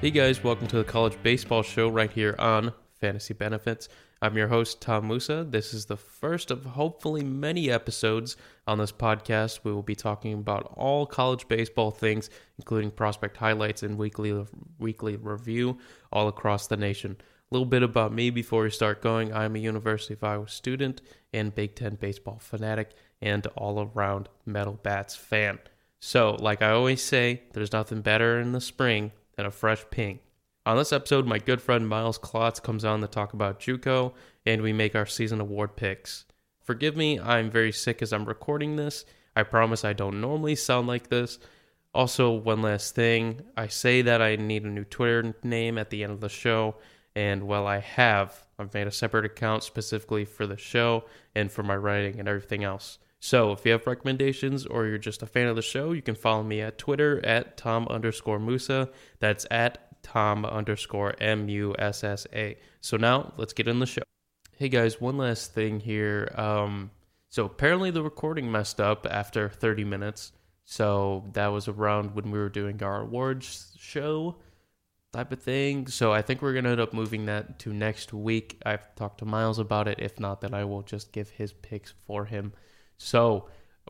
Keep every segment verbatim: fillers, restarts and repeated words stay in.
Hey guys, welcome to the College Baseball Show right here on Fantasy Benefits. I'm your host, Tom Musa. This is the first of hopefully many episodes on this podcast. We will be talking about all college baseball things, including prospect highlights and weekly weekly review all across the nation. A little bit about me before we start going. I'm a University of Iowa student and Big Ten baseball fanatic and all-around metal bats fan. So, like I always say, there's nothing better in the spring than a fresh ping. On this episode, my good friend Miles Klotz comes on to talk about JUCO, and we make our season award picks. Forgive me, I'm very sick as I'm recording this. I promise I don't normally sound like this. Also, one last thing, I say that I need a new Twitter name at the end of the show, and well, I have. I've made a separate account specifically for the show and for my writing and everything else. So, if you have recommendations or you're just a fan of the show, you can follow me at Twitter at Tom underscore Musa. That's at Tom underscore M U S S A. So now, let's get in the show. Hey guys, one last thing here. Um, so apparently the recording messed up after thirty minutes. So that was around when we were doing our awards show type of thing. So I think we're going to end up moving that to next week. I've talked to Miles about it. If not, then I will just give his picks for him. So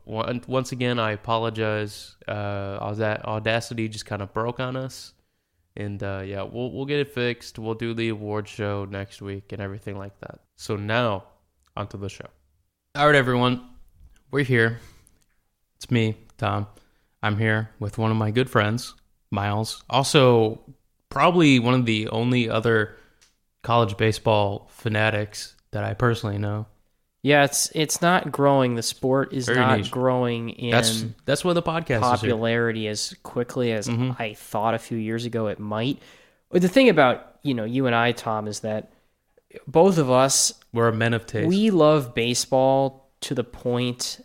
once again, I apologize. Uh, Audacity just kind of broke on us. And uh, yeah, we'll we'll get it fixed. We'll do the award show next week and everything like that. So now, onto the show. All right, everyone. We're here. It's me, Tom. I'm here with one of my good friends, Miles. Also, probably one of the only other college baseball fanatics that I personally know. Yeah, it's it's not growing. The sport is Very not niche. growing in That's that's what the podcast popularity as quickly as Mhm. I thought a few years ago it might. But the thing about, you know, you and I, Tom, is that both of us, is. We're a men of taste. we love baseball to the point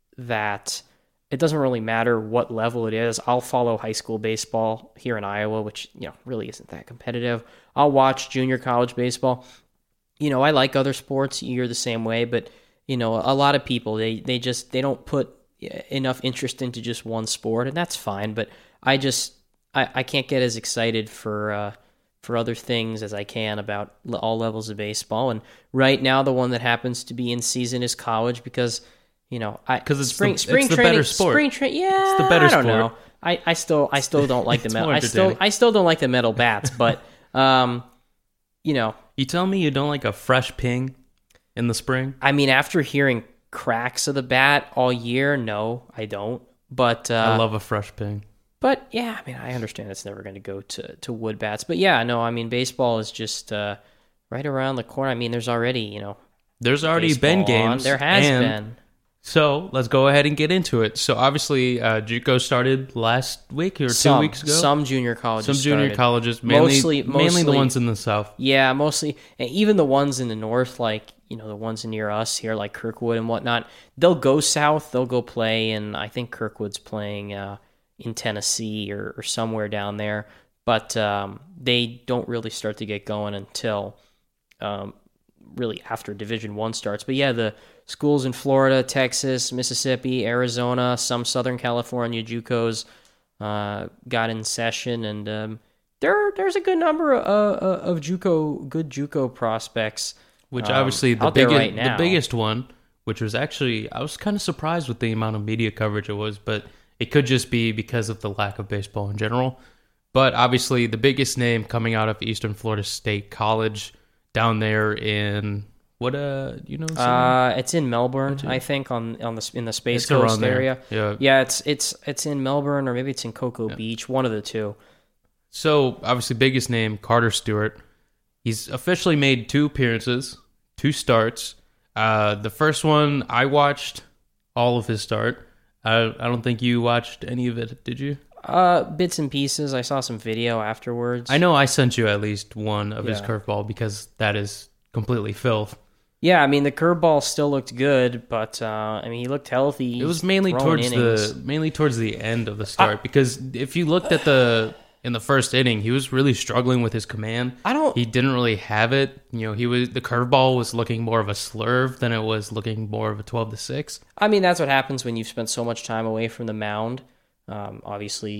that it doesn't really matter what level it is. I'll follow high school baseball here in Iowa, which, you know, really isn't that competitive. I'll watch junior college baseball. You know, I like other sports. You're the same way, but you know, a lot of people they they just they don't put enough interest into just one sport, and that's fine. But I just I, I can't get as excited for uh, for other things as I can about all levels of baseball. And right now, the one that happens to be in season is college because you know I because it's spring the, spring it's the training better sport. spring tra- yeah It's the better I don't sport. know. I, I still I still don't like the It's metal. more I still entertaining. I still don't like the metal bats, but um, you know. You tell me you don't like a fresh ping in the spring? I mean, after hearing cracks of the bat all year, no, I don't. But uh, I love a fresh ping. But yeah, I mean, I understand it's never going to go to to wood bats. But yeah, no, I mean, baseball is just uh, right around the corner. I mean, there's already you know, There's already baseball been on. games. There has and been. So let's go ahead and get into it. So obviously, uh, JUCO started last week or Some, two weeks ago. Some junior colleges. Some junior started. colleges, mainly, Mostly- mainly the mostly- ones in the South. Yeah, mostly, and even the ones in the north, like you know, the ones near us here, like Kirkwood and whatnot, they'll go south. They'll go play, and I think Kirkwood's playing uh, in Tennessee or, or somewhere down there. But um, they don't really start to get going until um, really after Division One starts. But yeah, the schools in Florida, Texas, Mississippi, Arizona, some Southern California JUCOs uh, got in session, and um, there there's a good number of, uh, of JUCO good JUCO prospects. Which um, obviously the out there biggest, right now. the biggest one, which was actually, I was kind of surprised with the amount of media coverage it was, but it could just be because of the lack of baseball in general. But obviously the biggest name coming out of Eastern Florida State College down there in what uh you know some- Uh, it's in Melbourne, What's it? I think, on on the in the Space It's Coast around there. area. Yeah. Yeah, it's it's it's in Melbourne, or maybe it's in Cocoa Yeah. Beach, one of the two. So obviously biggest name Carter Stewart. He's officially made two appearances, two starts. Uh, the first one I watched all of his start. I I don't think you watched any of it, did you? Uh, bits and pieces. I saw some video afterwards. I know I sent you at least one of his Yeah. curveball because that is completely filth. Yeah, I mean the curveball still looked good, but uh, I mean he looked healthy. It was mainly He's towards throwing innings. the mainly towards the end of the start because if you looked at the in the first inning, he was really struggling with his command. I don't. He didn't really have it. You know, he was the curveball was looking more of a slurve than it was looking more of a twelve to six. I mean that's what happens when you've spent so much time away from the mound. Um, obviously,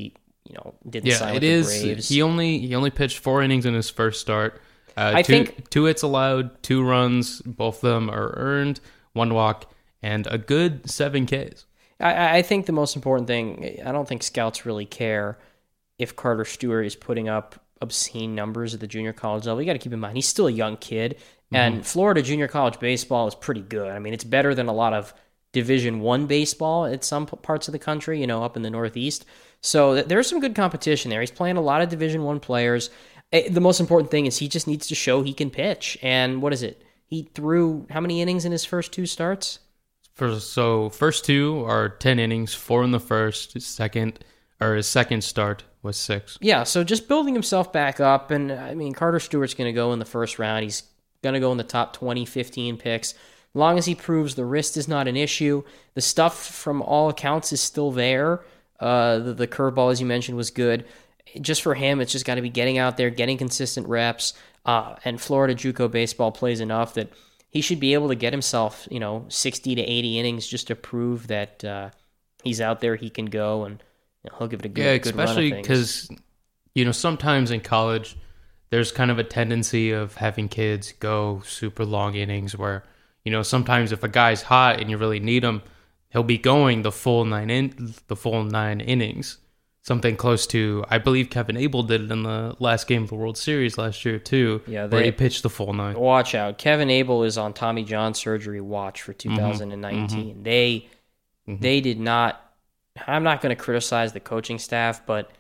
you know, didn't Yeah, sign it with the is. Braves. He only he only pitched four innings in his first start. Uh, I two, think- two hits allowed, two runs. Both of them are earned, one walk, and a good seven Ks. I, I think the most important thing, I don't think scouts really care if Carter Stewart is putting up obscene numbers at the junior college level. You got to keep in mind, he's still a young kid, and mm-hmm. Florida junior college baseball is pretty good. I mean, it's better than a lot of Division One baseball at some parts of the country, you know, up in the Northeast. So there's some good competition there. He's playing a lot of Division One players. The most important thing is he just needs to show he can pitch. And what is it? He threw how many innings in his first two starts? For, so first two are ten innings, four in the first, his second or his second start was six. Yeah, so just building himself back up. And I mean, Carter Stewart's going to go in the first round. He's going to go in the top twenty, fifteen picks. As long as he proves the wrist is not an issue, the stuff from all accounts is still there. Uh, the, the curveball, as you mentioned, was good. Just for him, it's just got to be getting out there, getting consistent reps, uh, and Florida JUCO baseball plays enough that he should be able to get himself, you know, sixty to eighty innings just to prove that uh, he's out there, he can go, and you know, he'll give it a good, yeah, good run of especially things. because, you know, sometimes in college, there's kind of a tendency of having kids go super long innings where, you know, sometimes if a guy's hot and you really need him, he'll be going the full nine in, the full nine innings. Something close to, I believe Kevin Abel did it in the last game of the World Series last year too, yeah, they, where he pitched the full nine. Watch out. Kevin Abel is on Tommy John surgery watch for two thousand nineteen. Mm-hmm. They mm-hmm. they did not, I'm not going to criticize the coaching staff, but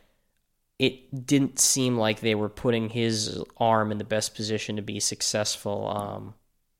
it didn't seem like they were putting his arm in the best position to be successful um,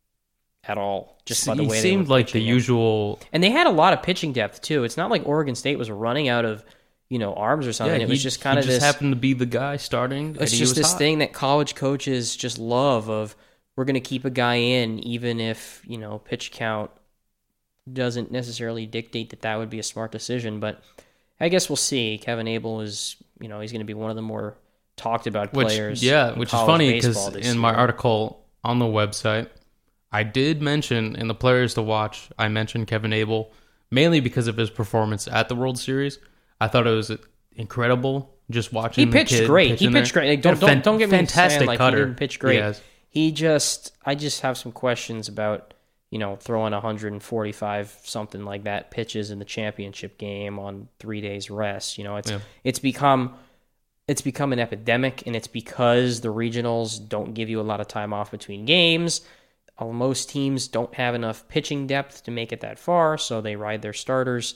at all. Just by the way, he they seemed were like the him. usual, and they had a lot of pitching depth too. It's not like Oregon State was running out of, you know, arms or something. yeah, it was he, just kind he of just this. happened to be the guy starting. It's just this hot. thing that college coaches just love of, we're going to keep a guy in even if, you know, pitch count doesn't necessarily dictate that that would be a smart decision. But I guess we'll see. Kevin Abel is, you know, he's going to be one of the more talked about players. Which, yeah, which is funny because in year. my article on the website, I did mention in the players to watch, I mentioned Kevin Abel mainly because of his performance at the World Series. I thought it was incredible just watching. He pitched the kid great. He there. pitched great. Like, don't, don't don't get me fantastic saying like cutter. he didn't pitch great. He, he just, I just have some questions about, you know, throwing one forty-five something like that pitches in the championship game on three days rest. You know, it's yeah. it's become it's become an epidemic, and it's because the regionals don't give you a lot of time off between games. Most teams don't have enough pitching depth to make it that far, so they ride their starters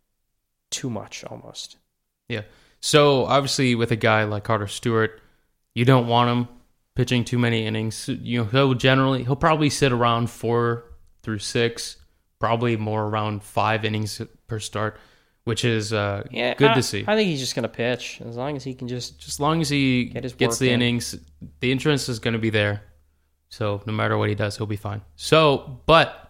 too much almost. Yeah. So obviously with a guy like Carter Stewart, you don't want him pitching too many innings. You know, he'll generally he'll probably sit around four through six, probably more around five innings per start, which is uh, yeah, good I, to see. I think he's just going to pitch as long as he can just just as long as he get his gets the in. innings, the interest is going to be there. So no matter what he does, he'll be fine. So, but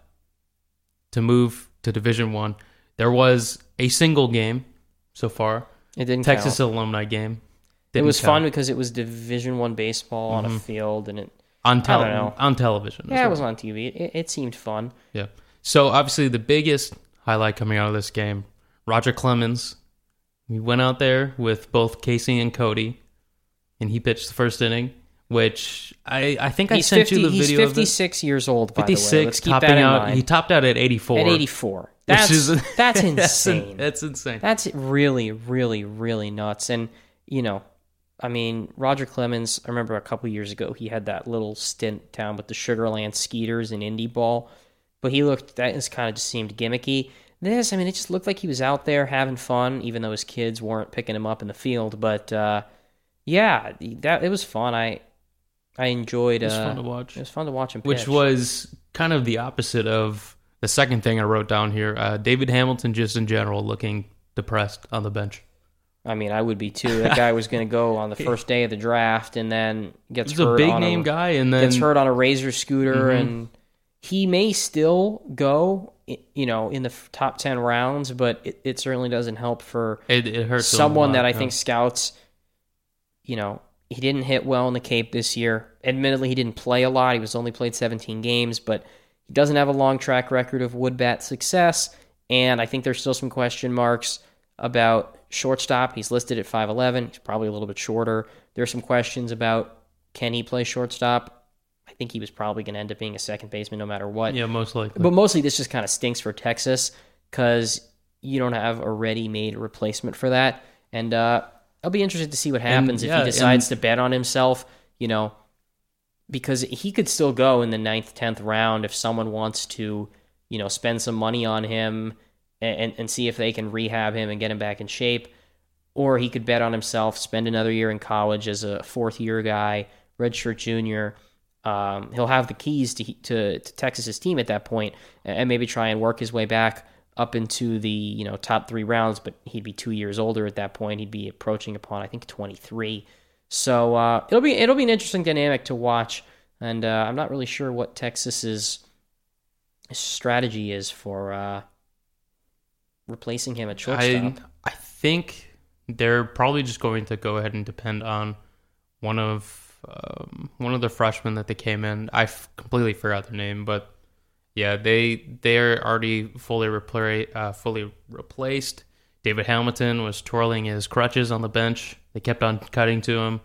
to move to Division One, there was a single game so far. It didn't Texas count. alumni game. Didn't it was count. fun because it was Division One baseball mm-hmm. on a field, and it on tel- I don't know. on television. Yeah, well. It was on T V. It, it seemed fun. Yeah. So obviously the biggest highlight coming out of this game, Roger Clemens. We went out there with both Casey and Cody, and he pitched the first inning. Which I, I think I he's sent fifty, you the video. He's fifty-six years old, by fifty-six, the way. Let's keep topping that in out. mind. He topped out at eighty-four. At eighty-four. That's is, that's insane. That's, that's insane. That's really, really, really nuts. And, you know, I mean, Roger Clemens, I remember a couple years ago, he had that little stint down with the Sugarland Skeeters in Indy Ball. But he looked, that just kind of just seemed gimmicky. This, I mean, it just looked like he was out there having fun, even though his kids weren't picking him up in the field. But, uh, yeah, that it was fun. I... I enjoyed. It was uh, fun to watch. It was fun to watch him pitch. Which was kind of the opposite of the second thing I wrote down here. Uh, David Hamilton, just in general, looking depressed on the bench. I mean, I would be too. That guy was going to go on the first day of the draft, and then gets He's hurt. He's a big on name a, guy, and then gets hurt on a Razor scooter, mm-hmm. and he may still go, you know, in the top ten rounds, but it, it certainly doesn't help for it, it hurts someone lot, that I yeah. think scouts, you know. He didn't hit well in the Cape this year. Admittedly, he didn't play a lot. He was only played seventeen games, but he doesn't have a long track record of wood bat success, and I think there's still some question marks about shortstop, he's listed at five eleven. He's probably a little bit shorter. There's some questions about can he play shortstop. I think he was probably going to end up being a second baseman no matter what. Yeah, most likely. But mostly this just kind of stinks for Texas because you don't have a ready-made replacement for that. And uh, I'll be interested to see what happens and, if yeah, he decides and, to bet on himself, you know, because he could still go in the ninth, tenth round if someone wants to, you know, spend some money on him and, and see if they can rehab him and get him back in shape. Or he could bet on himself, spend another year in college as a fourth-year guy, redshirt junior. Um, he'll have the keys to, to to Texas's team at that point, and maybe try and work his way back up into the you know top three rounds. But he'd be two years older at that point. He'd be approaching upon I think twenty-three. So uh, it'll be it'll be an interesting dynamic to watch, and uh, I'm not really sure what Texas's strategy is for uh, replacing him at shortstop. I I think they're probably just going to go ahead and depend on one of. Um, one of the freshmen that they came in, I f- completely forgot their name, but yeah, they they're already fully repla- uh, fully replaced. David Hamilton was twirling his crutches on the bench. They kept on cutting to him.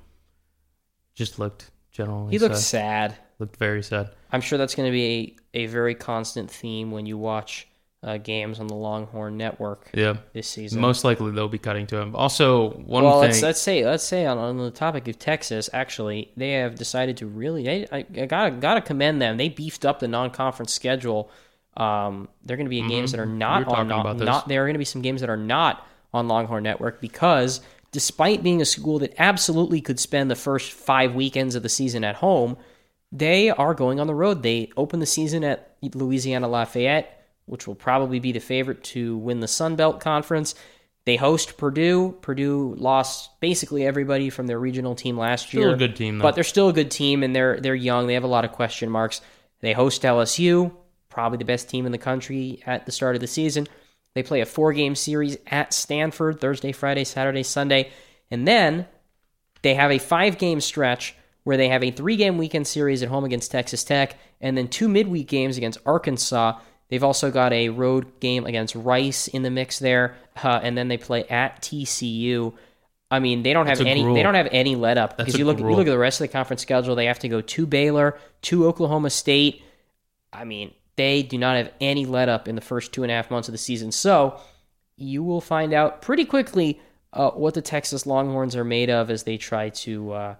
Just looked generally. He looked sad. sad. Looked very sad. I'm sure that's going to be a, a very constant theme when you watch uh, games on the Longhorn Network. Yeah, this season. Most likely they'll be cutting to him. Also, one well, thing. let's let's say let's say on, on the topic of Texas, actually, they have decided to really. They, I, I gotta gotta commend them. They beefed up the non-conference schedule. Um, they're going to be mm-hmm. games that are not we on not, not. There are going to be some games that are not on Longhorn Network because, despite being a school that absolutely could spend the first five weekends of the season at home, they are going on the road. They open the season at Louisiana Lafayette, which will probably be the favorite to win the Sun Belt Conference. They host Purdue. Purdue lost basically everybody from their regional team last still year. Still a good team, though. But they're still a good team, and they're they're young. They have a lot of question marks. They host L S U, probably the best team in the country at the start of the season. They play a four-game series at Stanford, Thursday, Friday, Saturday, Sunday. And then they have a five-game stretch where they have a three-game weekend series at home against Texas Tech, and then two midweek games against Arkansas. They've also got a road game against Rice in the mix there, uh, and then they play at T C U. I mean, they don't have any. Gruel. They don't have any let up because you look. Gruel. You look at the rest of the conference schedule. They have to go to Baylor, to Oklahoma State. I mean, they do not have any let up in the first two and a half months of the season. So you will find out pretty quickly uh, what the Texas Longhorns are made of as they try to. Uh,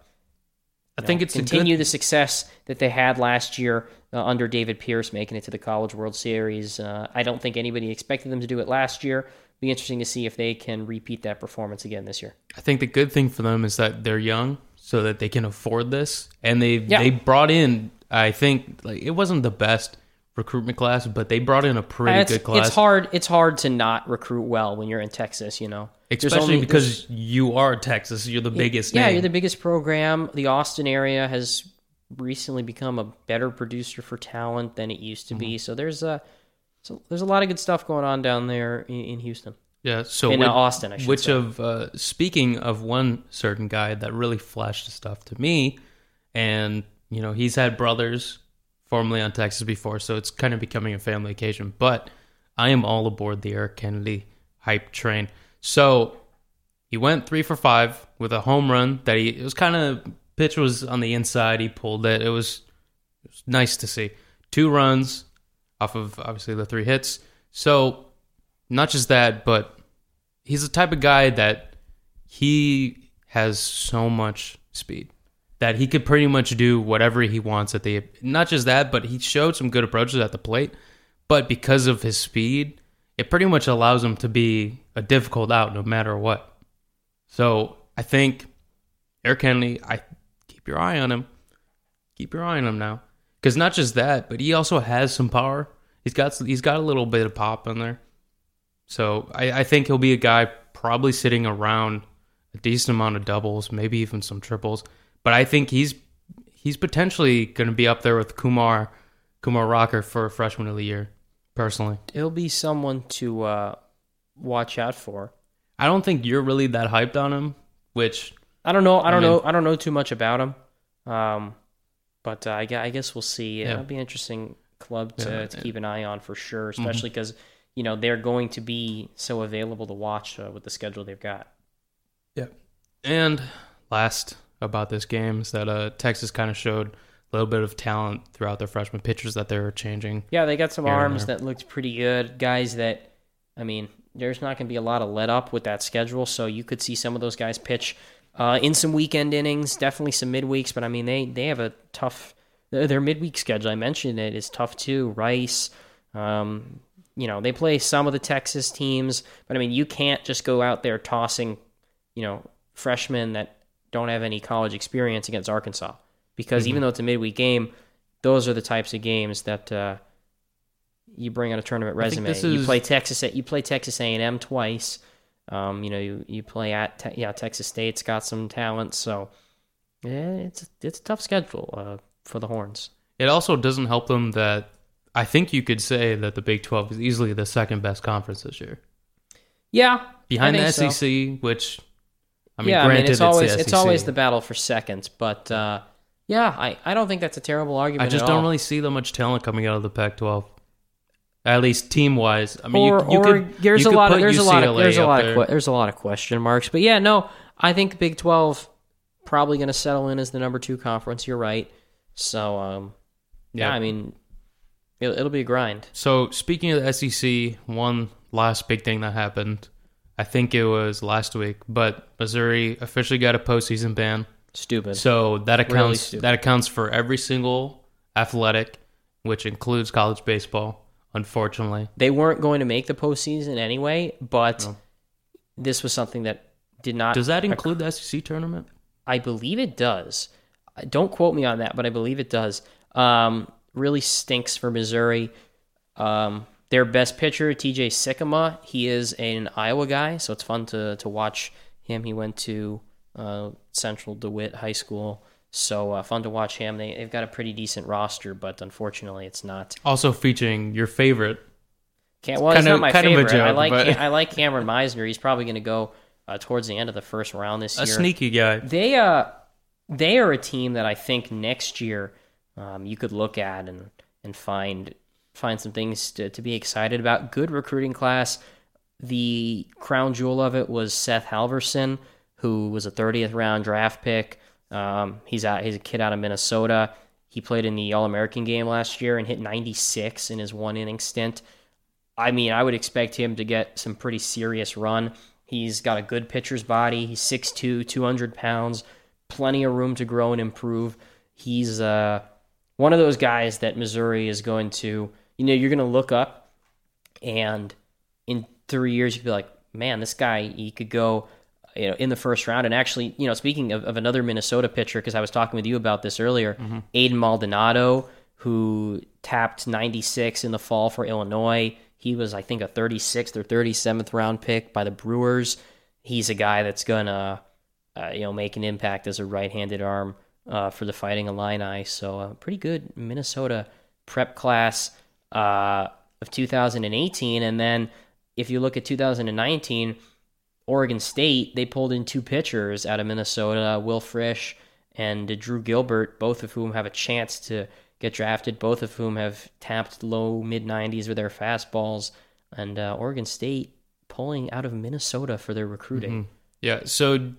I think know, it's continue good... the success that they had last year uh, under David Pierce, making it to the College World Series. Uh, I don't think anybody expected them to do it last year. Be interesting to see if they can repeat that performance again this year. I think the good thing for them is that they're young, so that they can afford this, and they yeah. they brought in. I think like it wasn't the best recruitment class, but they brought in a pretty it's, good class. It's hard. It's hard to not recruit well when you're in Texas, you know. Especially only, because you are Texas. You're the biggest Yeah, name. you're the biggest program. The Austin area has recently become a better producer for talent than it used to mm-hmm. be. So there's a so there's a lot of good stuff going on down there in, in Houston. Yeah, so in which, uh, Austin, I should which say. of uh, speaking of one certain guy that really flashed his stuff to me, and you know he's had brothers formerly on Texas before, so it's kind of becoming a family occasion. But I am all aboard the Eric Kennedy hype train. So he went three for five with a home run that he, it was kind of, pitch was on the inside. He pulled it. It was, it was nice to see. Two runs off of obviously the three hits. So not just that, but he's the type of guy that he has so much speed that he could pretty much do whatever he wants at the, not just that, but he showed some good approaches at the plate. But because of his speed, it pretty much allows him to be a difficult out no matter what. So I think Eric Kennedy, I keep your eye on him. Keep your eye on him now. Because not just that, but he also has some power. He's got he's got a little bit of pop in there. So I, I think he'll be a guy probably sitting around a decent amount of doubles, maybe even some triples. But I think he's he's potentially going to be up there with Kumar Kumar Rocker for freshman of the year, personally. He'll be someone to uh, watch out for. I don't think you're really that hyped on him, which I don't know. I don't I mean, know. I don't know too much about him. Um, but uh, I, I guess we'll see. Yeah. It'll be an interesting club to, yeah, to yeah. keep an eye on for sure, especially because mm-hmm. you know, they're going to be so available to watch uh, with the schedule they've got. Yeah. And last about this game is that uh, Texas kind of showed a little bit of talent throughout their freshman pitchers that they were changing. Yeah, they got some arms that looked pretty good. Guys that, I mean, there's not going to be a lot of let up with that schedule, so you could see some of those guys pitch uh, in some weekend innings, definitely some midweeks, but I mean, they, they have a tough, their midweek schedule, I mentioned it, is tough too. Rice, um, you know, they play some of the Texas teams, but I mean, you can't just go out there tossing, you know, freshmen that don't have any college experience against Arkansas, because mm-hmm. even though it's a midweek game, those are the types of games that uh, you bring on a tournament resume. Is... You play Texas at you play Texas A and M twice. Um, you know, you, you play at te- yeah Texas State's got some talent, so yeah, it's it's a tough schedule uh, for the Horns. It also doesn't help them that I think you could say that the Big twelve is easily the second best conference this year. Yeah, behind the S E C, so. which I mean, yeah, granted, I mean, it's always it's, it's always the battle for seconds, but uh, yeah, I, I don't think that's a terrible argument. I just at don't all. really see that much talent coming out of the Pac twelve. At least team wise, I mean, or, you, you or could there's you a could lot of put there's U a C L A lot of there's a lot there. of que- there's a lot of question marks, but yeah, no, I think Big twelve probably going to settle in as the number two conference. You're right, so um, yeah, Yep. I mean, it'll, it'll be a grind. So speaking of the S E C, one last big thing that happened, I think it was last week, but Missouri officially got a postseason ban. Stupid. So that Really accounts stupid. that accounts for every single athletic, which includes college baseball. Unfortunately, They weren't going to make the postseason anyway, but No. this was something that did not. does that include the S E C tournament? I believe it does. Don't quote me on that, but I believe it does. Um, really stinks for Missouri. Um, their best pitcher, T J Sycamore, he is an Iowa guy, so it's fun to to watch him. He went to uh, Central DeWitt High School, so uh, fun to watch him. They, they've got a pretty decent roster, but unfortunately, it's not. Also featuring your favorite. Can't, well, Kind it's of- not my kind of a favorite. I joke, like but- Cam- I like Cameron Meisner. He's probably going to go uh, towards the end of the first round this A year. sneaky guy. They uh they are a team that I think next year um, you could look at and and find find some things to, to be excited about. Good recruiting class. The crown jewel of it was Seth Halverson, who was a thirtieth round draft pick. Um, he's out. He's a kid out of Minnesota. He played in the All American game last year and hit ninety-six in his one inning stint. I mean, I would expect him to get some pretty serious run. He's got a good pitcher's body. He's six two, two hundred pounds, plenty of room to grow and improve. He's uh, one of those guys that Missouri is going to, you know, you're going to look up and in three years you'd be like, man, this guy, he could go, you know, in the first round. And actually, you know, speaking of, of another Minnesota pitcher, because I was talking with you about this earlier, mm-hmm. Aiden Maldonado, who tapped ninety-six in the fall for Illinois. He was, I think, a thirty-sixth or thirty-seventh round pick by the Brewers. He's a guy that's gonna, uh, you know, make an impact as a right-handed arm uh, for the Fighting Illini. So, a uh, pretty good Minnesota prep class uh, of two thousand eighteen. And then, if you look at two thousand nineteen, Oregon State, they pulled in two pitchers out of Minnesota, Will Frisch and Drew Gilbert, both of whom have a chance to get drafted, both of whom have tapped low mid nineties with their fastballs, and uh, Oregon State pulling out of Minnesota for their recruiting. Mm-hmm. Yeah, so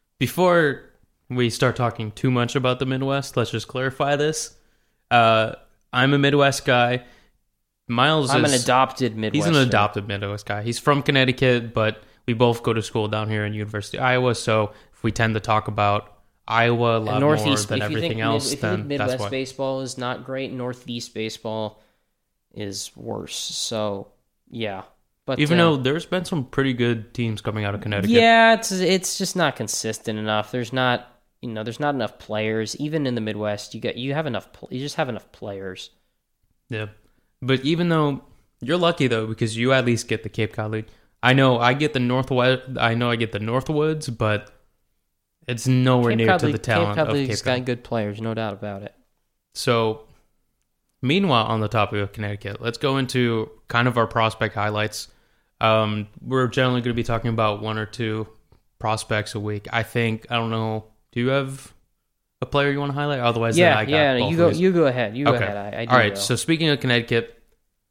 before we start talking too much about the Midwest, let's just clarify this. Uh, I'm a Midwest guy. Miles I'm is... an adopted Midwest. He's an adopted Midwest guy. He's from Connecticut, but we both go to school down here in University of Iowa, so if we tend to talk about Iowa a lot more than if you everything think, else, if you then think Midwest that's why. baseball is not great, Northeast baseball is worse. So, yeah. But Even uh, though there's been some pretty good teams coming out of Connecticut. Yeah, it's it's just not consistent enough. There's not, you know, there's not enough players. Even in the Midwest, you get you have enough. You just have enough players. Yeah, but even though you're lucky though, because you at least get the Cape Cod League. I know I get the Northwest. I know I get the Northwoods, but it's nowhere Cape near Cod to League, the talent Cape Cod of League's Cape Cod. got good players, no doubt about it. So, meanwhile, on the topic of Connecticut, let's go into kind of our prospect highlights. Um, we're generally going to be talking about one or two prospects a week. I think, I don't know, do you have a player you want to highlight? Otherwise, Yeah, then I got yeah, both you of go, these. you go ahead. You go Okay. ahead. I, I do All right, though. so speaking of Connecticut,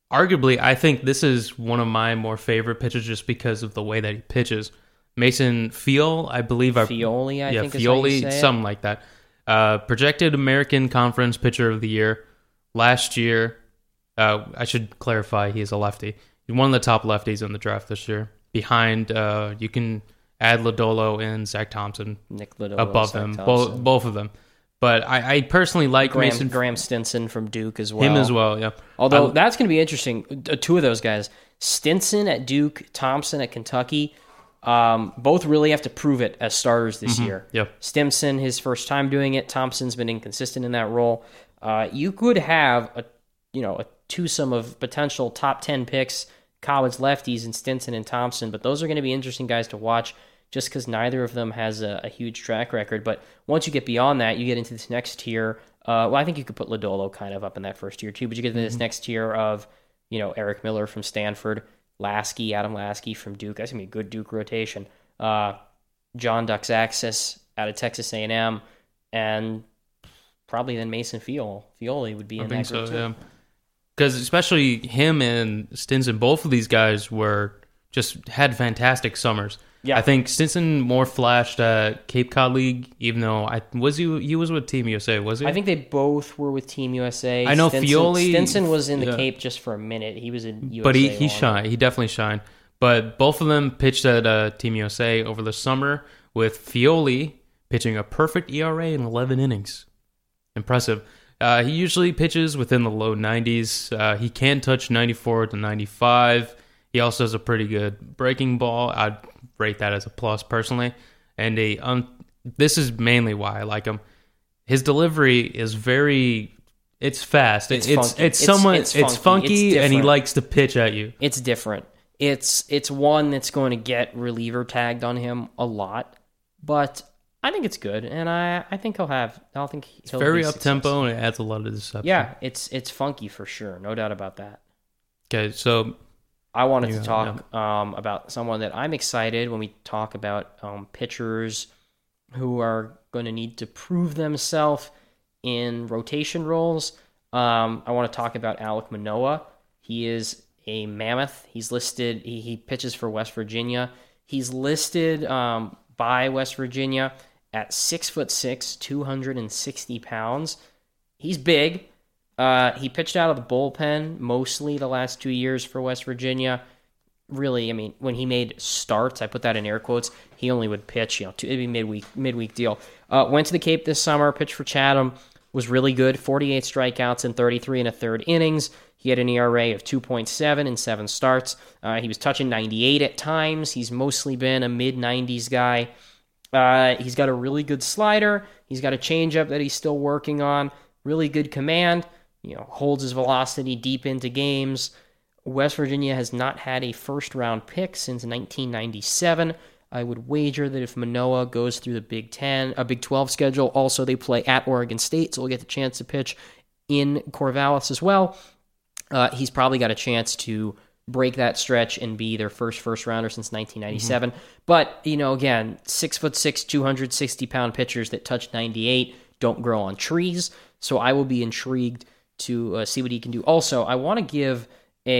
arguably, I think this is one of my more favorite pitchers just because of the way that he pitches. Mason Fiol, I believe. Fioli, I yeah, think Fioli, is how you say something it. like that. Uh, projected American Conference Pitcher of the Year last year. Uh, I should clarify, he is a lefty. He's one of the top lefties in the draft this year. Behind, uh, you can add Lodolo and Zach Thompson Nick Lodolo, above Zach them, Thompson. both both of them. But I, I personally like Graham, Mason. Graham Stinson from Duke as well. Him as well, yeah. Although I- that's going to be interesting. Uh, Two of those guys, Stinson at Duke, Thompson at Kentucky, um, both really have to prove it as starters this year. Yep. Stimson, his first time doing it. Thompson's been inconsistent in that role. Uh, you could have a you know a twosome of potential top ten picks, college lefties in Stinson and Thompson, but those are going to be interesting guys to watch just because neither of them has a, a huge track record. But once you get beyond that, you get into this next tier. Uh, well, I think you could put Lodolo kind of up in that first tier too, but you get into this next tier of, you know, Eric Miller from Stanford, Lasky, Adam Lasky from Duke. That's going to be a good Duke rotation. Uh, John Duxaxis out of Texas A and M, and probably then Mason Fiol. Fioli would be I in think that group so, too. yeah. Because especially him and Stinson, both of these guys were just had fantastic summers. Yeah. I think Stinson more flashed at Cape Cod League, even though I was he he was with Team U S A, was he? I think they both were with Team U S A. I know Stinson, Fioli- Stinson was in the yeah. Cape just for a minute. He was in U S A. but he he longer. shined. He definitely shined. But both of them pitched at uh, Team U S A over the summer, with Fioli pitching a perfect E R A in eleven innings. Impressive. Uh, he usually pitches within the low nineties. Uh, he can touch ninety-four to ninety-five. He also has a pretty good breaking ball. I'd rate that as a plus personally. And a um, this is mainly why I like him. His delivery is very. It's fast. It's It's it's, funky. it's It's- somewhat it's it's funky. funky, It's and he different. likes to pitch at you. It's different. It's it's one that's going to get reliever tagged on him a lot, but I think it's good, and I, I think he'll have. I don't think It's he'll very be up tempo, successful. and it adds a lot of deception. Yeah, it's it's funky for sure, no doubt about that. Okay, so I wanted Yeah, to talk um, about someone that I'm excited when we talk about um, pitchers who are going to need to prove themselves in rotation roles. Um, I want to talk about Alek Manoah. He is a mammoth. He's listed. He, he pitches for West Virginia. He's listed um, by West Virginia at six foot six, two hundred sixty pounds. He's big. Uh, he pitched out of the bullpen mostly the last two years for West Virginia. Really, I mean, when he made starts, I put that in air quotes, he only would pitch, you know, two, it'd be midweek midweek deal. Uh, went to the Cape this summer, pitched for Chatham, was really good, forty-eight strikeouts in thirty-three and a third innings. He had an E R A of two point seven in seven starts. Uh, he was touching ninety-eight at times. He's mostly been a mid nineties guy. Uh, he's got a really good slider. He's got a changeup that he's still working on. Really good command. You know, holds his velocity deep into games. West Virginia has not had a first-round pick since nineteen ninety-seven. I would wager that if Manoah goes through the Big Ten, a Big twelve schedule, also they play at Oregon State, so we'll get the chance to pitch in Corvallis as well. Uh, he's probably got a chance to break that stretch and be their first first-rounder since nineteen ninety-seven. Mm-hmm. But, you know, again, six foot six, two hundred sixty pound pitchers that touch ninety-eight don't grow on trees, so I will be intrigued to uh, see what he can do. Also, I want to give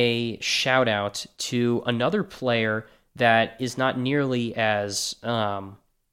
a shout out to another player that is not nearly as um,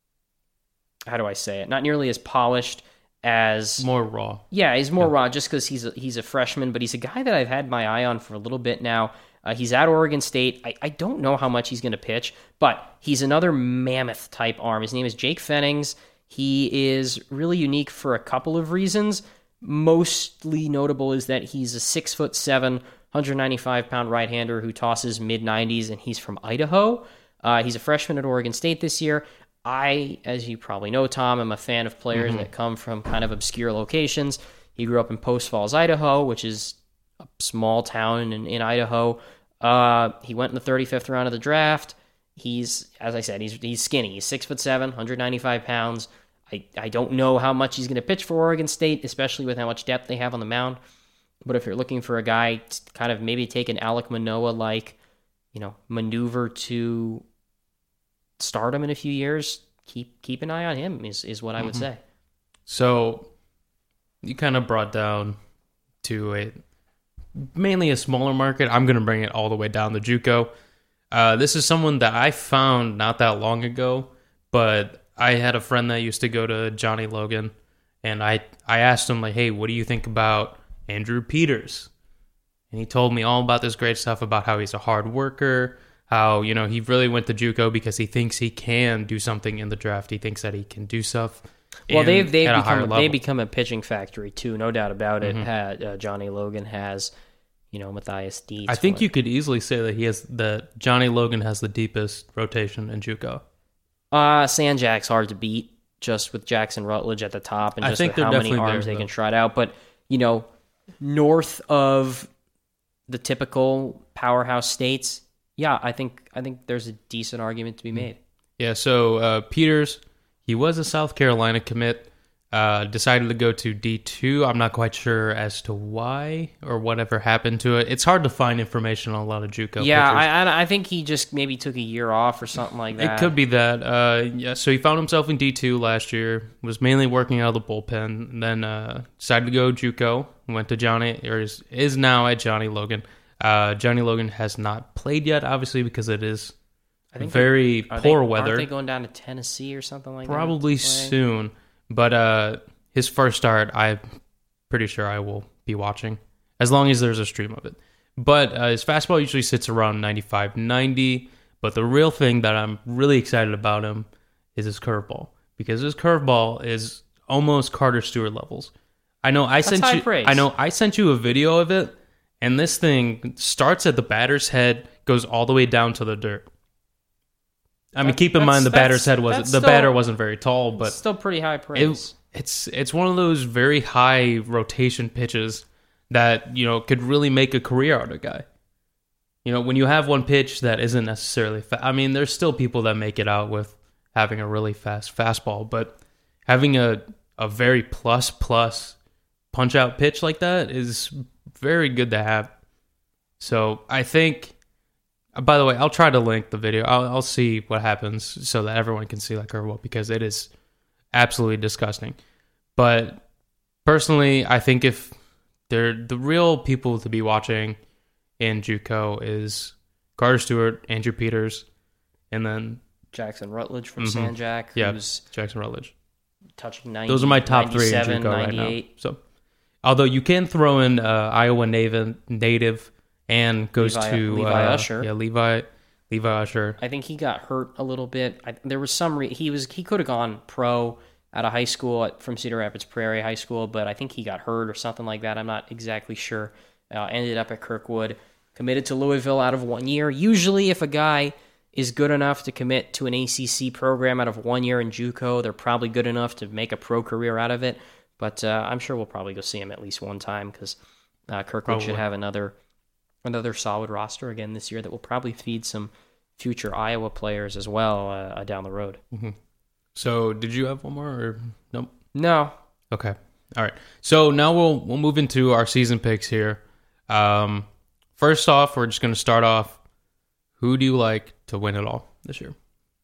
how do I say it? Not nearly as polished as more raw. Yeah, he's more Yeah. raw just because he's a, he's a freshman, but he's a guy that I've had my eye on for a little bit now. Uh, he's at Oregon State. I, I don't know how much he's going to pitch, but he's another mammoth type arm. His name is Jake Fennings. He is really unique for a couple of reasons. Mostly notable is that he's a six foot seven, one hundred ninety-five pound right-hander who tosses mid nineties, and he's from Idaho. Uh, he's a freshman at Oregon State this year. I, as you probably know, Tom, am a fan of players mm-hmm. that come from kind of obscure locations. He grew up in Post Falls, Idaho, which is a small town in, in Idaho. Uh, he went in the thirty-fifth round of the draft. He's, as I said, he's he's skinny. He's six foot seven, one hundred ninety-five pounds. I, I don't know how much he's going to pitch for Oregon State, especially with how much depth they have on the mound. But if you're looking for a guy to kind of maybe take an Alek Manoah-like, you know, maneuver to stardom in a few years, keep keep an eye on him is, is what I would Mm-hmm. say. So you kind of brought down to a mainly a smaller market. I'm going to bring it all the way down to JUCO. Uh, this is someone that I found not that long ago, but I had a friend that used to go to Johnny Logan, and I, I asked him, like, hey, what do you think about Andrew Peters? And he told me all about this great stuff about how he's a hard worker, how, you know, he really went to JUCO because he thinks he can do something in the draft. He thinks that he can do stuff. Well, they've they've at a become higher they level. become a pitching factory too, no doubt about it. Mhm. Had, uh, Johnny Logan has, you know, Matthias Dietz. I think what- you could easily say that he has that Johnny Logan has the deepest rotation in JUCO. Uh, Sanjak's hard to beat, just with Jackson Rutledge at the top and I just think with they're how many definitely arms there, they can though. trot out. But, you know, north of the typical powerhouse states, yeah, I think I think there's a decent argument to be made. Yeah, so uh, Peters, he was a South Carolina commit, uh, decided to go to D two. I'm not quite sure as to why or whatever happened to it. It's hard to find information on a lot of JUCO Yeah, pitchers. I, I I think he just maybe took a year off or something like that. It could be that. Uh, yeah, so he found himself in D two last year, was mainly working out of the bullpen, and then uh, decided to go JUCO, went to Johnny, or is, is now at Johnny Logan. Uh, Johnny Logan has not played yet, obviously, because it is I think very Are poor they, weather. Aren't they going down to Tennessee or something like Probably that? to play? soon. But uh, his first start, I'm pretty sure I will be watching, as long as there's a stream of it. But uh, his fastball usually sits around ninety-five, ninety. But the real thing that I'm really excited about him is his curveball, because his curveball is almost Carter Stewart levels. I know I That's sent high you. praise. I know I sent you a video of it, and this thing starts at the batter's head, goes all the way down to the dirt. I mean, That- keep in that's- mind the batter's that's- head wasn't that's the still- batter wasn't very tall, but It's still pretty high praise. it, it's it's one of those very high rotation pitches that, you know, could really make a career out of a guy. You know, when you have one pitch that isn't necessarily fa- I mean, there's still people that make it out with having a really fast fastball, but having a a very plus plus punch out pitch like that is very good to have. So I think. By the way, I'll try to link the video. I'll, I'll see what happens so that everyone can see that curveball, because it is absolutely disgusting. But personally, I think if they're the real people to be watching in JUCO is Carter Stewart, Andrew Peters, and then Jackson Rutledge from Mhm. Sanjak, Yeah. who's Jackson Rutledge. touching ninety. Those are my top three in ninety-seven, JUCO right now. ninety-eight. So, although you can throw in uh, Iowa native, native and goes Levi- to Levi uh, Usher. Yeah, Levi, Levi Usher. I think he got hurt a little bit. I, there was some re- he was he could have gone pro out of high school at, from Cedar Rapids Prairie High School, but I think he got hurt or something like that. I'm not exactly sure. Uh, ended up at Kirkwood, committed to Louisville out of one year. Usually, if a guy is good enough to commit to an A C C program out of one year in JUCO, they're probably good enough to make a pro career out of it. But uh, I'm sure we'll probably go see him at least one time, because uh, Kirkwood should Probably. have another another solid roster again this year that will probably feed some future Iowa players as well uh, down the road. So, did you have one more? Or nope. No, Okay. All right. So now we'll we'll move into our season picks here. Um, first off, we're just going to start off. Who do you like to win it all this year?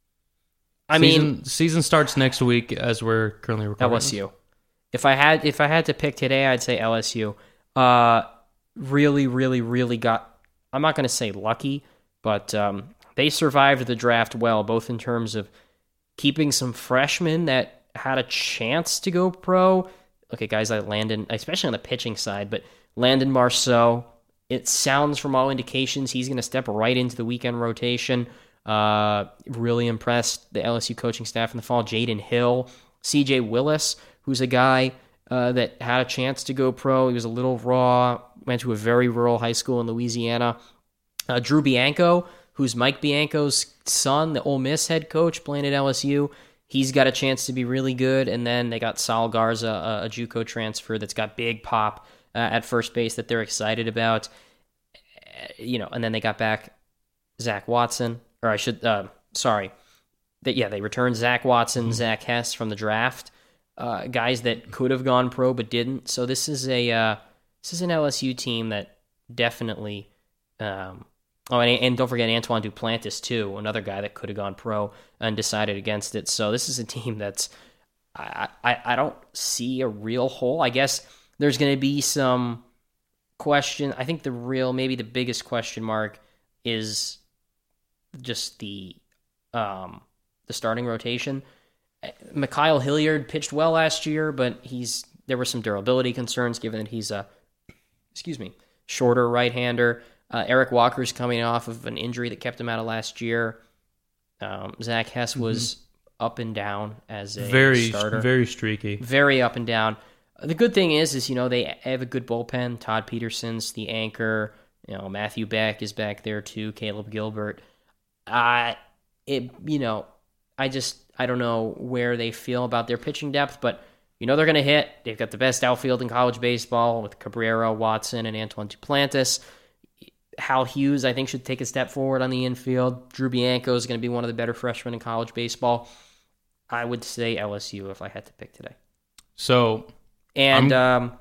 I season, mean season starts next week as we're currently recording. L S U. If I had if I had to pick today, I'd say L S U. Uh, really, really, really got. I'm not going to say lucky, but um, they survived the draft well, both in terms of keeping some freshmen that had a chance to go pro. Look at guys like Landon, especially on the pitching side, but Landon Marceau. It sounds from all indications he's going to step right into the weekend rotation. Uh, really impressed the L S U coaching staff in the fall. Jaden Hill, C J Willis, who's a guy uh, that had a chance to go pro. He was a little raw, went to a very rural high school in Louisiana. Uh, Drew Bianco, who's Mike Bianco's son, the Ole Miss head coach, playing at L S U. He's got a chance to be really good. And then they got Sal Garza, a, a JUCO transfer that's got big pop uh, at first base that they're excited about. Uh, you know, and then they got back Zach Watson, or I should, uh, sorry, that yeah, they returned Zach Watson, mm-hmm. Zach Hess from the draft, uh, guys that could have gone pro but didn't. So this is a uh, this is an L S U team that definitely. Um, oh, and, and don't forget Antoine Duplantis too, another guy that could have gone pro and decided against it. So this is a team that's I I, I don't see a real hole. I guess there's going to be some question, I think the real, maybe the biggest question mark is just the um, the starting rotation. Mikhail Hilliard pitched well last year, but he's there were some durability concerns given that he's a excuse me shorter right-hander. Uh, Eric Walker's coming off of an injury that kept him out of last year. Um, Zach Hess was mm-hmm. up and down as a very, starter. Very streaky. Very up and down. The good thing is, is you know they have a good bullpen. Todd Peterson's the anchor. You know Matthew Beck is back there too. Caleb Gilbert. Uh, it you know I just I don't know where they feel about their pitching depth, but you know they're going to hit. They've got the best outfield in college baseball with Cabrera, Watson, and Antoine Duplantis. Hal Hughes, I think, should take a step forward on the infield. Drew Bianco is going to be one of the better freshmen in college baseball. I would say L S U if I had to pick today. So, and um,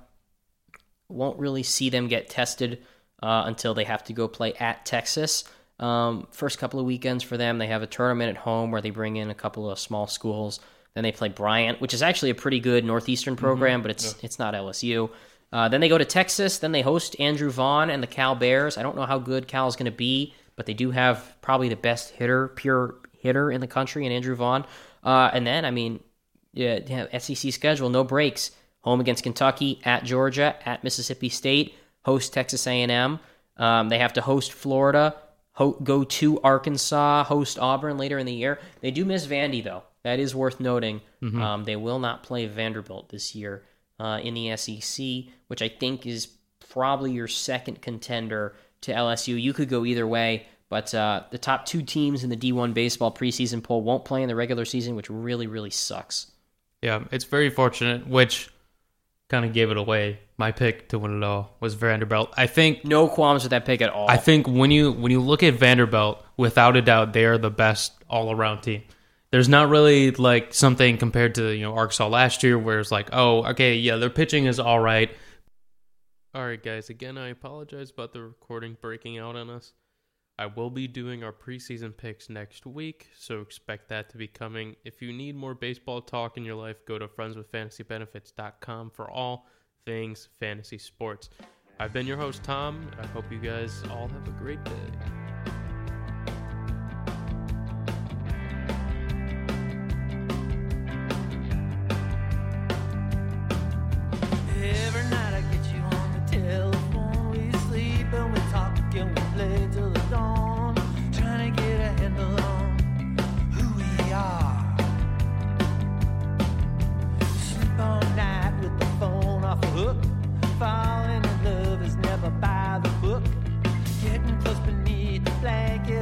won't really see them get tested uh, until they have to go play at Texas. Um, first couple of weekends for them, they have a tournament at home where they bring in a couple of small schools. Then they play Bryant, which is actually a pretty good Northeastern program, mm-hmm. but it's yeah. it's not L S U. Uh, then they go to Texas. Then they host Andrew Vaughn and the Cal Bears. I don't know how good Cal's going to be, but they do have probably the best hitter, pure hitter in the country in Andrew Vaughn. Uh, and then, I mean, yeah, yeah, S E C schedule, no breaks. Home against Kentucky, at Georgia, at Mississippi State, host Texas A and M. Um, they have to host Florida, ho- go to Arkansas, host Auburn later in the year. They do miss Vandy, though. That is worth noting. Mm-hmm. Um, they will not play Vanderbilt this year. Uh, in the S E C, which I think is probably your second contender to L S U. You could go either way, but uh, the top two teams in the D one baseball preseason poll won't play in the regular season, which really, really sucks. Yeah, it's very fortunate, which kind of gave it away. My pick to win it all was Vanderbilt. I think no qualms with that pick at all. I think when you when you look at Vanderbilt, without a doubt, they are the best all-around team. There's not really like something compared to, you know, Arkansas last year where it's like, oh, okay, yeah, their pitching is all right. All right, guys, again, I apologize about the recording breaking out on us. I will be doing our preseason picks next week, so expect that to be coming. If you need more baseball talk in your life, go to friends with fantasy benefits dot com for all things fantasy sports. I've been your host, Tom, and I hope you guys all have a great day. Falling in love is never by the book. Getting close beneath the blanket.